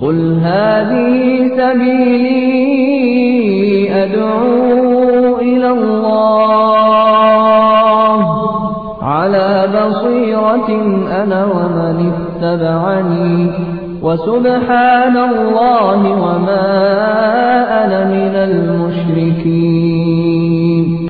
قل هذه سبيلي أدعو إلى الله على بصيرة أنا ومن اتبعني وسبحان الله وما أنا من المشركين.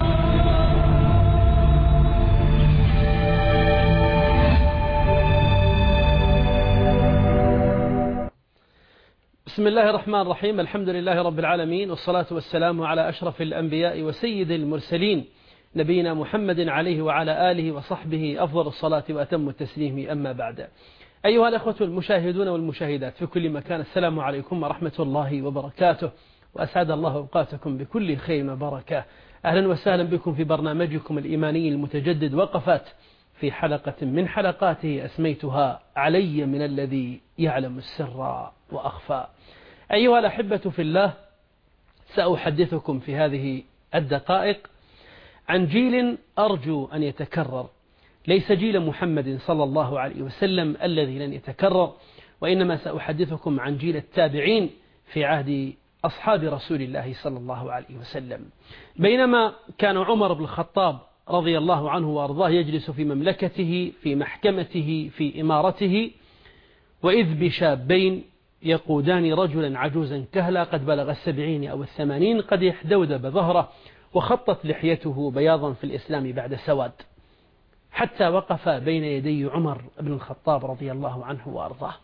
بسم الله الرحمن الرحيم. الحمد لله رب العالمين، والصلاة والسلام على أشرف الأنبياء وسيد المرسلين نبينا محمد عليه وعلى آله وصحبه أفضل الصلاة وأتم التسليم. أما بعد، أيها الأخوة المشاهدون والمشاهدات في كل مكان، السلام عليكم ورحمة الله وبركاته، وأسعد الله أوقاتكم بكل خير وبركة. أهلا وسهلا بكم في برنامجكم الإيماني المتجدد وقفات، في حلقة من حلقاته أسميتها علي من الذي يعلم السر وأخفى. أيها الأحبة في الله، سأحدثكم في هذه الدقائق عن جيل أرجو أن يتكرر، ليس جيل محمد صلى الله عليه وسلم الذي لن يتكرر، وإنما سأحدثكم عن جيل التابعين في عهد أصحاب رسول الله صلى الله عليه وسلم. بينما كان عمر بن الخطاب رضي الله عنه وأرضاه يجلس في مملكته في محكمته في إمارته، وإذ بشابين يقودان رجلا عجوزا كهلا قد بلغ 70 أو 80، قد يحدودب ظهره وخطت لحيته بياضا في الإسلام بعد سواد، حتى وقف بين يدي عمر بن الخطاب رضي الله عنه وأرضاه،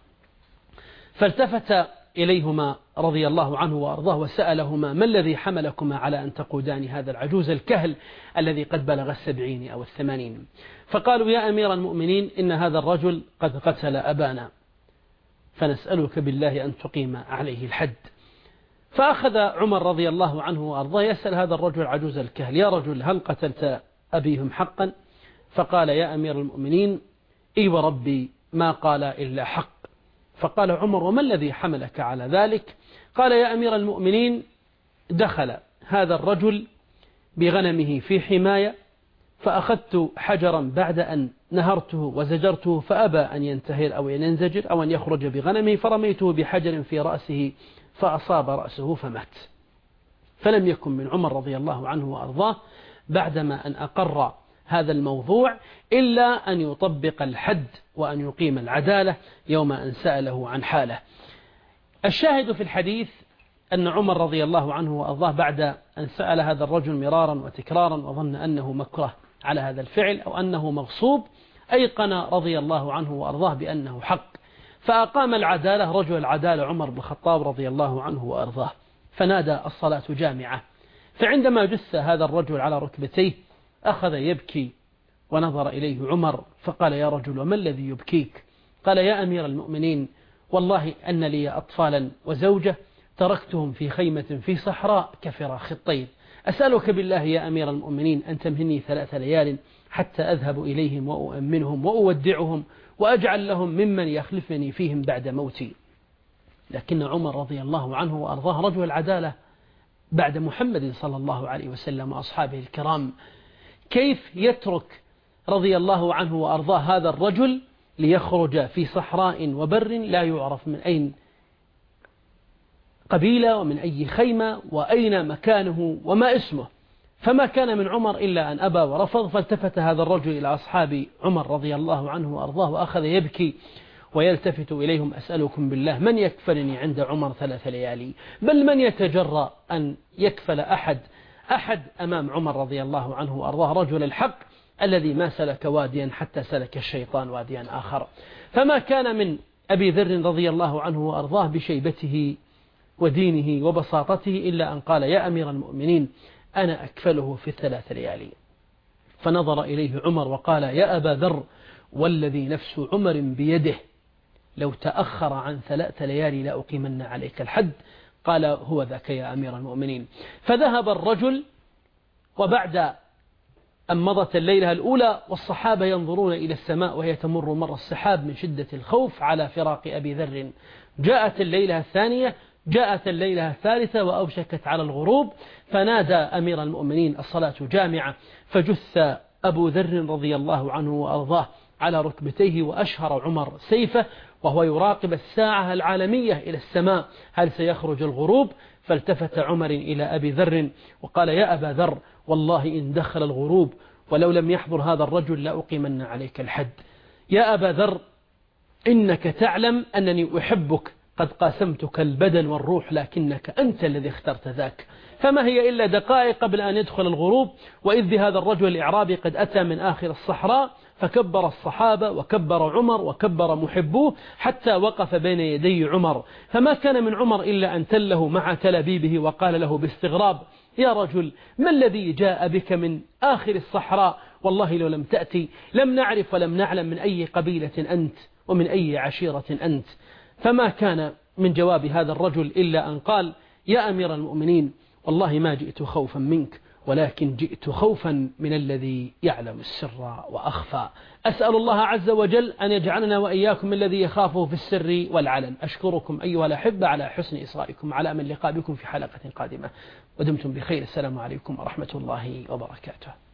فالتفت إليهما رضي الله عنه وأرضاه وسألهما: ما الذي حملكما على أن تقودان هذا العجوز الكهل الذي قد بلغ 70 أو 80؟ فقالوا: يا أمير المؤمنين، إن هذا الرجل قد قتل أبانا، فنسألك بالله أن تقيم عليه الحد. فأخذ عمر رضي الله عنه وأرضاه يسأل هذا الرجل عجوز الكهل: يا رجل، هل قتلت أبيهم حقا؟ فقال: يا أمير المؤمنين، إي وربي ما قال إلا حق. فقال عمر: وما الذي حملك على ذلك؟ قال: يا أمير المؤمنين، دخل هذا الرجل بغنمه في حماية، فأخذت حجرا بعد أن نهرته وزجرته فأبى أن ينتهر أو أن ينزجر أو أن يخرج بغنمه، فرميته بحجر في رأسه فأصاب رأسه فمات. فلم يكن من عمر رضي الله عنه وأرضاه بعدما أن أقر هذا الموضوع إلا أن يطبق الحد وأن يقيم العدالة يوم أن سأله عن حاله. الشاهد في الحديث أن عمر رضي الله عنه وأرضاه بعد أن سأل هذا الرجل مرارا وتكرارا وظن أنه مكره على هذا الفعل أو أنه مغصوب، أيقن رضي الله عنه وأرضاه بأنه حق، فأقام العدالة، رجل العدالة عمر بن الخطاب رضي الله عنه وأرضاه، فنادى الصلاة جامعة. فعندما جث هذا الرجل على ركبتيه أخذ يبكي، ونظر إليه عمر فقال: يا رجل، وما الذي يبكيك؟ قال: يا أمير المؤمنين، والله أن لي أطفالا وزوجة تركتهم في خيمة في صحراء كفراخ الطير، أسألك بالله يا أمير المؤمنين أن تمهني 3 ليال حتى أذهب إليهم وأؤمنهم وأودعهم وأجعل لهم ممن يخلفني فيهم بعد موتي. لكن عمر رضي الله عنه وأرضاه رجل العدالة بعد محمد صلى الله عليه وسلم وأصحابه الكرام، كيف يترك رضي الله عنه وأرضاه هذا الرجل ليخرج في صحراء وبر لا يعرف من أين قبيلة ومن أي خيمة وأين مكانه وما اسمه؟ فما كان من عمر إلا أن أبى ورفض. فالتفت هذا الرجل إلى أصحاب عمر رضي الله عنه وأرضاه وأخذ يبكي ويلتفت إليهم: أسألكم بالله، من يكفلني عند عمر 3 ليالي؟ بل من يتجرأ أن يكفل أحد أمام عمر رضي الله عنه وأرضاه، رجل الحق الذي ما سلك واديا حتى سلك الشيطان واديا آخر. فما كان من أبي ذر رضي الله عنه وأرضاه بشيبته ودينه وبساطته إلا أن قال: يا أمير المؤمنين، أنا أكفله في 3 ليالي. فنظر إليه عمر وقال: يا أبا ذر، والذي نفس عمر بيده، لو تأخر عن 3 ليالي لأقيمن عليك الحد. قال: هو ذاك يا أمير المؤمنين. فذهب الرجل، وبعد أن مضت الليلة الأولى والصحابة ينظرون إلى السماء وهي تمر مر السحاب من شدة الخوف على فراق أبي ذر، جاءت الليلة الثانية، جاءت الليلة الثالثة، وأوشكت على الغروب، فنادى أمير المؤمنين: الصلاة جامعة. فجث أبو ذر رضي الله عنه وأرضاه على ركبتيه، وأشهر عمر سيفه وهو يراقب الساعة العالمية إلى السماء هل سيخرج الغروب. فالتفت عمر إلى أبي ذر وقال: يا أبا ذر، والله إن دخل الغروب ولو لم يحضر هذا الرجل لأقيمن عليك الحد. يا أبا ذر، إنك تعلم أنني أحبك، قد قاسمتك البدن والروح، لكنك أنت الذي اخترت ذاك. فما هي إلا دقائق قبل أن يدخل الغروب، وإذ بهذا الرجل الإعرابي قد أتى من آخر الصحراء، فكبر الصحابة وكبر عمر وكبر محبوه حتى وقف بين يدي عمر، فما كان من عمر إلا أن تله مع تلبيبه وقال له باستغراب: يا رجل، ما الذي جاء بك من آخر الصحراء؟ والله لو لم تأتي لم نعرف ولم نعلم من أي قبيلة أنت ومن أي عشيرة أنت. فما كان من جواب هذا الرجل إلا أن قال: يا أمير المؤمنين، والله ما جئت خوفا منك، ولكن جئت خوفا من الذي يعلم السر وأخفى. أسأل الله عز وجل أن يجعلنا وإياكم من الذي يخافه في السر والعلن. أشكركم أيها الأحبة على حسن إصغائكم، على أمل اللقاء بكم في حلقة قادمة، ودمتم بخير. السلام عليكم ورحمة الله وبركاته.